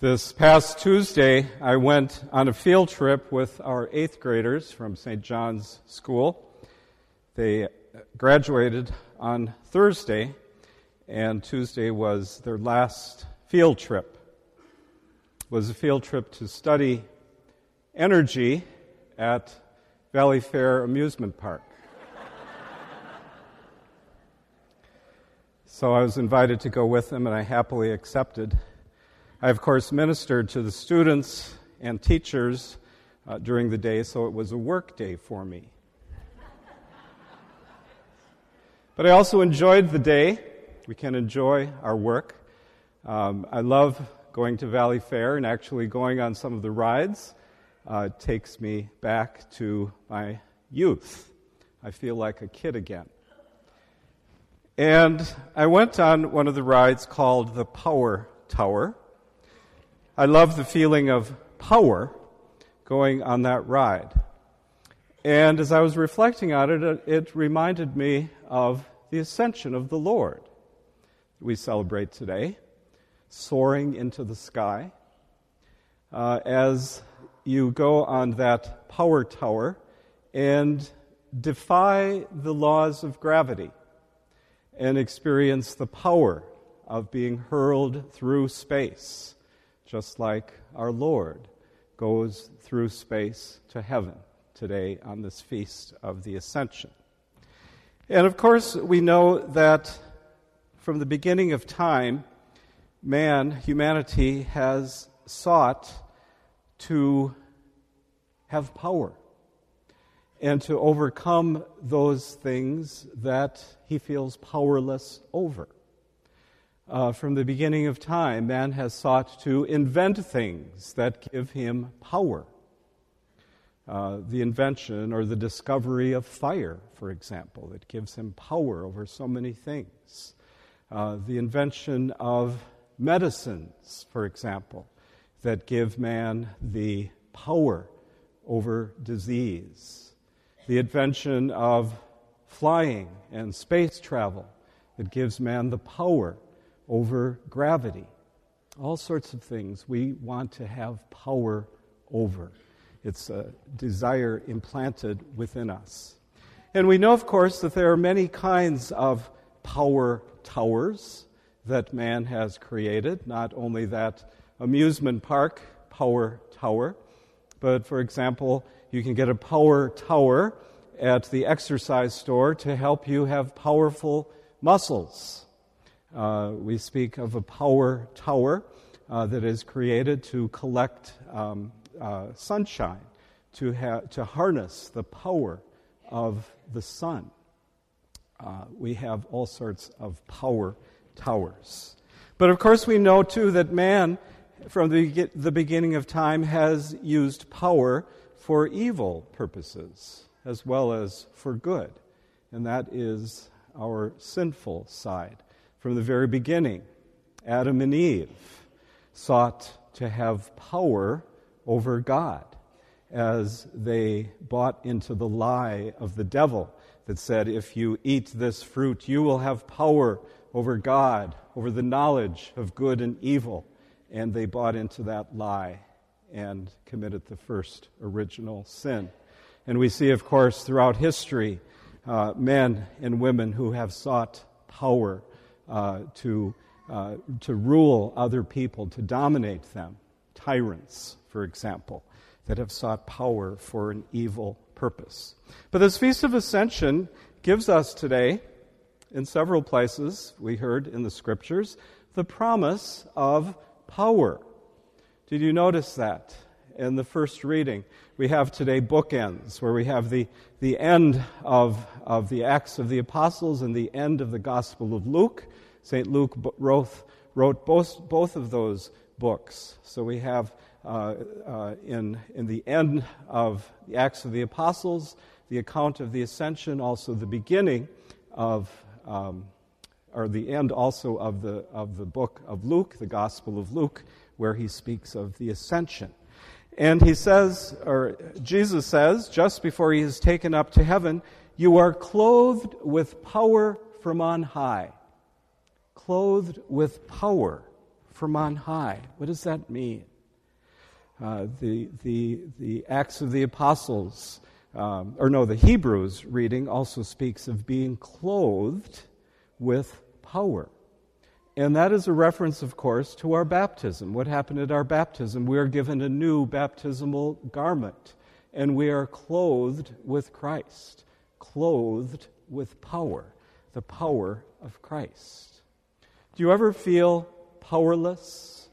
This past Tuesday, I went on a field trip with our 8th graders from St. John's School. They graduated on Thursday, and Tuesday was their last field trip. It was a field trip to study energy at Valley Fair Amusement Park. So I was invited to go with them, and I happily accepted. I, of course, ministered to the students and teachers during the day, so it was a work day for me. But I also enjoyed the day. We can enjoy our work. I love going to Valley Fair, and actually going on some of the rides takes me back to my youth. I feel like a kid again. And I went on one of the rides called the Power Tower. I love the feeling of power going on that ride. And as I was reflecting on it, it reminded me of the ascension of the Lord we celebrate today, soaring into the sky. As you go on that power tower and defy the laws of gravity and experience the power of being hurled through space, just like our Lord goes through space to heaven today on this feast of the Ascension. And of course, we know that from the beginning of time, humanity has sought to have power and to overcome those things that he feels powerless over. From the beginning of time, man has sought to invent things that give him power. The invention or the discovery of fire, for example, that gives him power over so many things. The invention of medicines, for example, that give man the power over disease. The invention of flying and space travel that gives man the power over gravity. All sorts of things we want to have power over. It's a desire implanted within us. And we know, of course, that there are many kinds of power towers that man has created, not only that amusement park power tower, but, for example, you can get a power tower at the exercise store to help you have powerful muscles. We speak of a power tower that is created to collect sunshine, to harness the power of the sun. We have all sorts of power towers. But of course we know too that man, from the beginning of time, has used power for evil purposes as well as for good. And that is our sinful side. From the very beginning, Adam and Eve sought to have power over God as they bought into the lie of the devil that said, if you eat this fruit, you will have power over God, over the knowledge of good and evil. And they bought into that lie and committed the first original sin. And we see, of course, throughout history, men and women who have sought power to rule other people, to dominate them. Tyrants, for example, that have sought power for an evil purpose. But this Feast of Ascension gives us today, in several places, we heard in the Scriptures, the promise of power. Did you notice that? In the first reading, we have today bookends, where we have the end of the Acts of the Apostles and the end of the Gospel of Luke. St. Luke wrote both of those books. So we have in the end of the Acts of the Apostles, the account of the Ascension, also the beginning of, or the end also of the book of Luke, the Gospel of Luke, where he speaks of the Ascension. And he says, or Jesus says, just before he is taken up to heaven, you are clothed with power from on high. Clothed with power from on high. What does that mean? The Acts of the Apostles, the Hebrews reading also speaks of being clothed with power. And that is a reference, of course, to our baptism. What happened at our baptism? We are given a new baptismal garment, and we are clothed with Christ, clothed with power, the power of Christ. Do you ever feel powerless?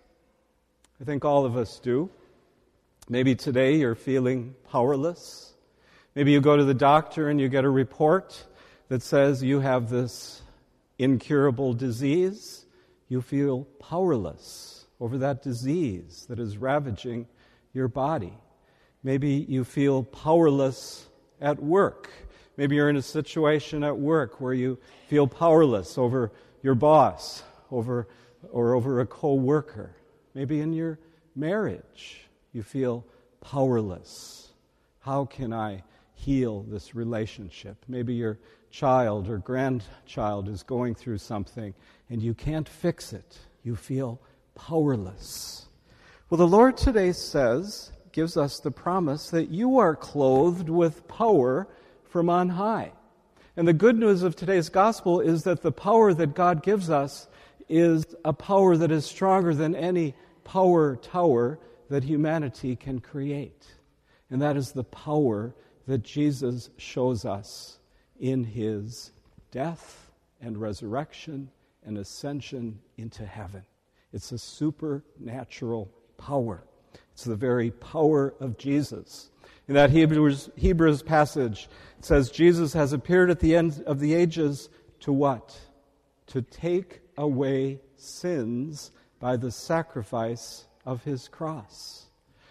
I think all of us do. Maybe today you're feeling powerless. Maybe you go to the doctor and you get a report that says you have this incurable disease. You feel powerless over that disease that is ravaging your body. Maybe you feel powerless at work. Maybe you're in a situation at work where you feel powerless over your boss, or over a co-worker. Maybe in your marriage you feel powerless. How can I heal this relationship? Maybe your child or grandchild is going through something and you can't fix it. You feel powerless. Well, the Lord today gives us the promise that you are clothed with power from on high. And the good news of today's gospel is that the power that God gives us is a power that is stronger than any power tower that humanity can create. And that is the power that Jesus shows us in his death and resurrection and ascension into heaven. It's a supernatural power. It's the very power of Jesus. In that Hebrews passage, it says, Jesus has appeared at the end of the ages to what? To take away sins by the sacrifice of his cross.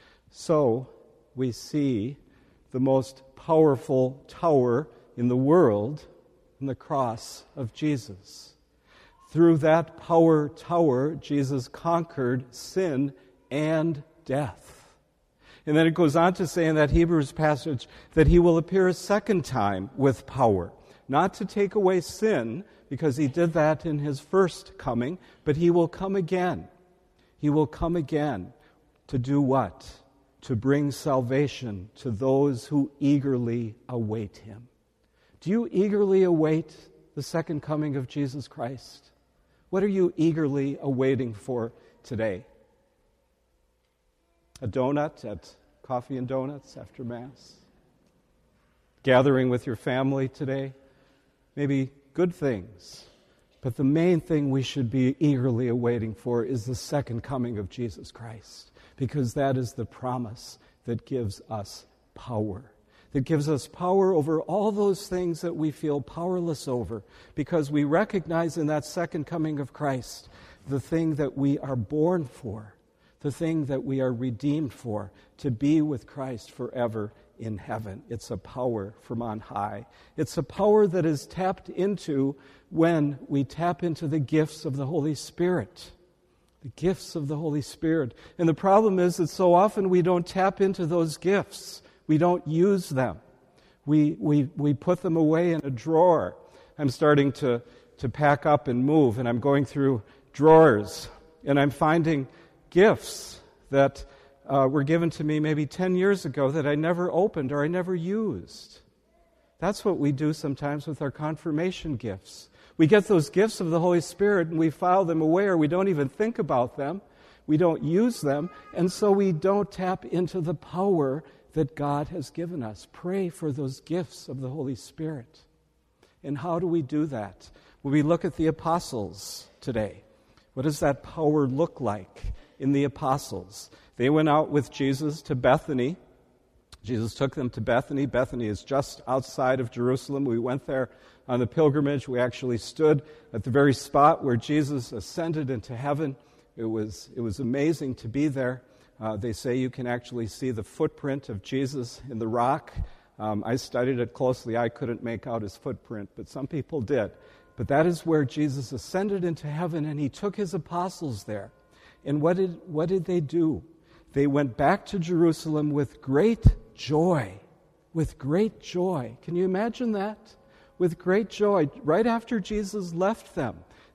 So we see the most powerful tower in the world in the cross of Jesus. Through that power tower, Jesus conquered sin and death. And then it goes on to say in that Hebrews passage that he will appear a second time with power, not to take away sin, because he did that in his first coming, but he will come again. He will come again to do what? To bring salvation to those who eagerly await him. Do you eagerly await the second coming of Jesus Christ? What are you eagerly awaiting for today? A donut at Coffee and Donuts after Mass? Gathering with your family today? Maybe good things. But the main thing we should be eagerly awaiting for is the second coming of Jesus Christ, because that is the promise that gives us power. That gives us power over all those things that we feel powerless over, because we recognize in that second coming of Christ the thing that we are born for, the thing that we are redeemed for, to be with Christ forever in heaven. It's a power from on high. It's a power that is tapped into when we tap into the gifts of the Holy Spirit. The gifts of the Holy Spirit. And the problem is that so often we don't tap into those gifts. We don't use them. We put them away in a drawer. I'm starting to pack up and move, and I'm going through drawers, and I'm finding gifts that were given to me maybe 10 years ago that I never opened or I never used. That's what we do sometimes with our confirmation gifts. We get those gifts of the Holy Spirit and we file them away, or we don't even think about them. We don't use them, and so we don't tap into the power that God has given us. Pray for those gifts of the Holy Spirit. And how do we do that? Well, we look at the apostles today. What does that power look like in the apostles? They went out with Jesus to Bethany. Jesus took them to Bethany. Bethany is just outside of Jerusalem. We went there on the pilgrimage. We actually stood at the very spot where Jesus ascended into heaven. It was amazing to be there. They say you can actually see the footprint of Jesus in the rock. I studied it closely. I couldn't make out his footprint, but some people did. But that is where Jesus ascended into heaven, and he took his apostles there. And what did they do? They went back to Jerusalem with great joy. With great joy. Can you imagine that? With great joy. Right after Jesus left them,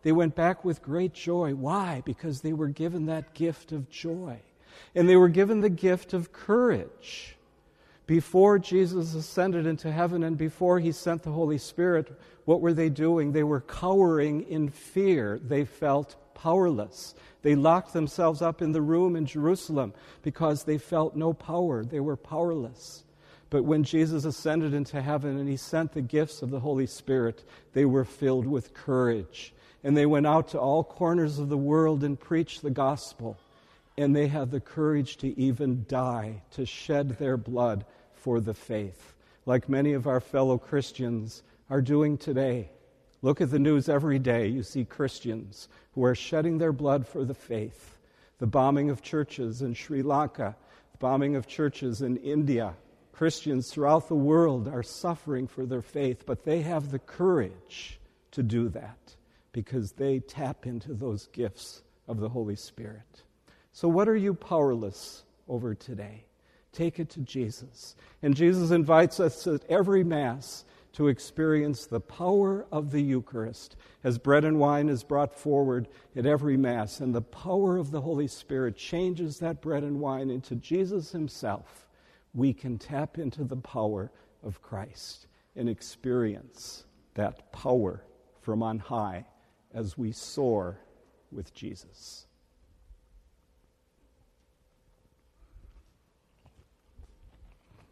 They went back with great joy. Why? Because they were given that gift of joy. And they were given the gift of courage. Before Jesus ascended into heaven and before he sent the Holy Spirit, what were they doing? They were cowering in fear. They felt powerless. They locked themselves up in the room in Jerusalem because they felt no power. They were powerless. But when Jesus ascended into heaven and he sent the gifts of the Holy Spirit, they were filled with courage. And they went out to all corners of the world and preached the gospel. And they had the courage to even die, to shed their blood for the faith, like many of our fellow Christians are doing today. Look at the news every day. You see Christians who are shedding their blood for the faith. The bombing of churches in Sri Lanka, the bombing of churches in India. Christians throughout the world are suffering for their faith, but they have the courage to do that because they tap into those gifts of the Holy Spirit. So what are you powerless over today? Take it to Jesus. And Jesus invites us at every Mass to experience the power of the Eucharist as bread and wine is brought forward at every Mass. And the power of the Holy Spirit changes that bread and wine into Jesus himself. We can tap into the power of Christ and experience that power from on high as we soar with Jesus.